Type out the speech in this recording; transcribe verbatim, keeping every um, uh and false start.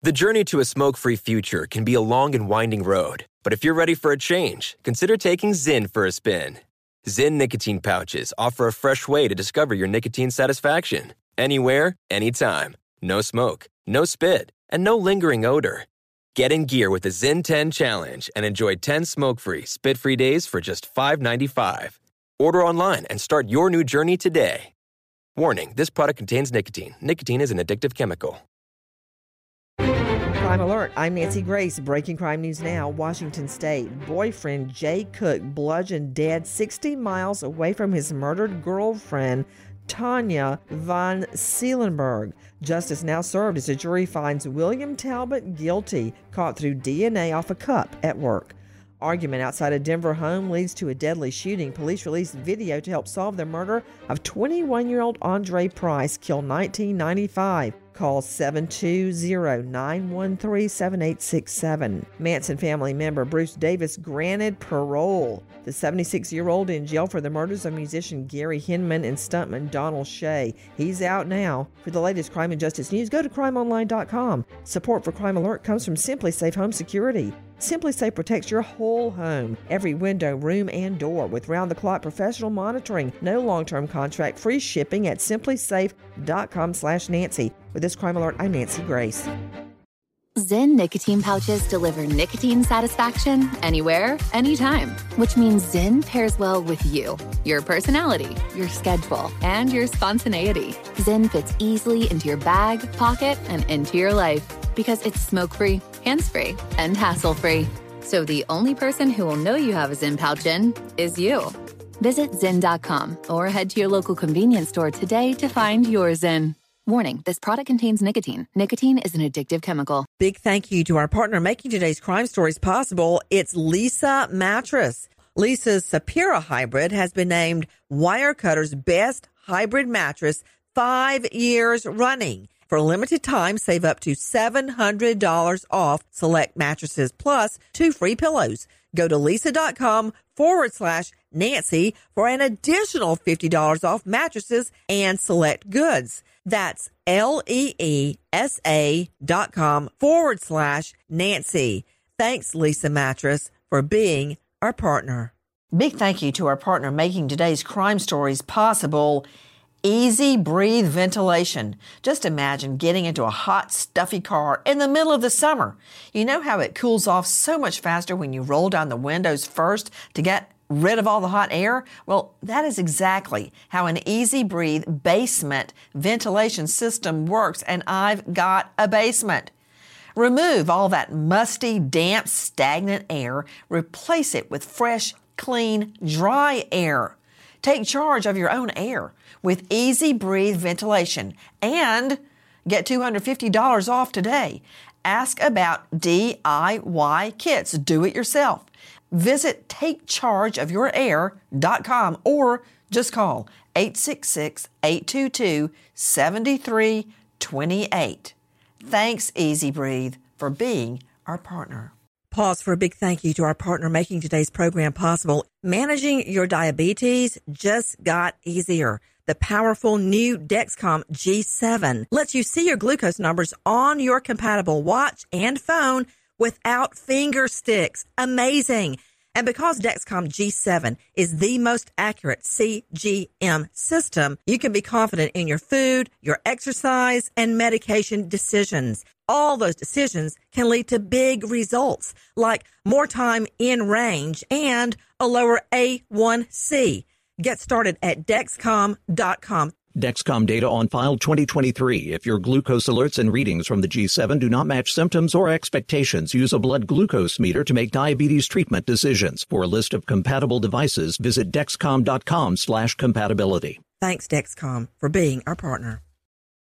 The journey to a smoke-free future can be a long and winding road, but if you're ready for a change, consider taking Zyn for a spin. Zyn nicotine pouches offer a fresh way to discover your nicotine satisfaction. Anywhere, anytime. No smoke, no spit, and no lingering odor. Get in gear with the Zyn ten Challenge and enjoy ten smoke-free, spit-free days for just five dollars and ninety-five cents. Order online and start your new journey today. Warning, this product contains nicotine. Nicotine is an addictive chemical. Crime Alert. I'm Nancy Grace. Breaking crime news now. Washington State. Boyfriend Jay Cook bludgeoned dead sixty miles away from his murdered girlfriend, Tanya von Seelenberg. Justice now served as a jury finds William Talbot guilty, caught through D N A off a cup at work. Argument outside a Denver home leads to a deadly shooting. Police released video to help solve the murder of twenty-one-year-old Andre Price, killed nineteen ninety-five. Call seven two zero, nine one three, seven eight six seven. Manson family member Bruce Davis granted parole. The seventy-six-year-old in jail for the murders of musician Gary Hinman and stuntman Donald Shea. He's out now. For the latest crime and justice news, go to crime online dot com. Support for Crime Alert comes from Simply Safe Home Security. Simply Safe protects your whole home, every window, room, and door with round-the-clock professional monitoring. No long-term contract, free shipping at simply safe dot com slash Nancy. With this Crime Alert, I'm Nancy Grace. Zyn nicotine pouches deliver nicotine satisfaction anywhere, anytime, which means Zyn pairs well with you, your personality, your schedule, and your spontaneity. Zyn fits easily into your bag, pocket, and into your life because it's smoke-free, hands-free, and hassle-free. So the only person who will know you have a Zyn pouch in is you. Visit Zyn dot com or head to your local convenience store today to find your Zyn. Warning, this product contains nicotine. Nicotine is an addictive chemical. Big thank you to our partner making today's crime stories possible. It's Leesa Mattress. Leesa's Sapira Hybrid has been named Wirecutter's best hybrid mattress five years running. For a limited time, save up to seven hundred dollars off select mattresses plus two free pillows. Go to Leesa.com forward slash Nancy for an additional fifty dollars off mattresses and select goods. That's L-E-E-S-A dot com forward slash Nancy. Thanks, Leesa Mattress, for being our partner. Big thank you to our partner making today's crime stories possible, Easy Breathe Ventilation. Just imagine getting into a hot, stuffy car in the middle of the summer. You know how it cools off so much faster when you roll down the windows first to get rid of all the hot air? Well, that is exactly how an Easy Breathe basement ventilation system works, and I've got a basement. Remove all that musty, damp, stagnant air. Replace it with fresh, clean, dry air. Take charge of your own air with Easy Breathe Ventilation and get two hundred fifty dollars off today. Ask about D I Y kits. Do it yourself. Visit take charge of your air dot com or just call eight six six, eight two two, seven three two eight. Thanks, Easy Breathe, for being our partner. Pause for a big thank you to our partner making today's program possible. Managing your diabetes just got easier. The powerful new Dexcom G seven lets you see your glucose numbers on your compatible watch and phone without finger sticks. Amazing. And because Dexcom G seven is the most accurate C G M system, you can be confident in your food, your exercise, and medication decisions. All those decisions can lead to big results, like more time in range and a lower A one C. Get started at Dexcom dot com. Dexcom data on file twenty twenty-three. If your glucose alerts and readings from the G seven do not match symptoms or expectations, use a blood glucose meter to make diabetes treatment decisions. For a list of compatible devices, visit Dexcom dot com slash compatibility. Thanks, Dexcom, for being our partner.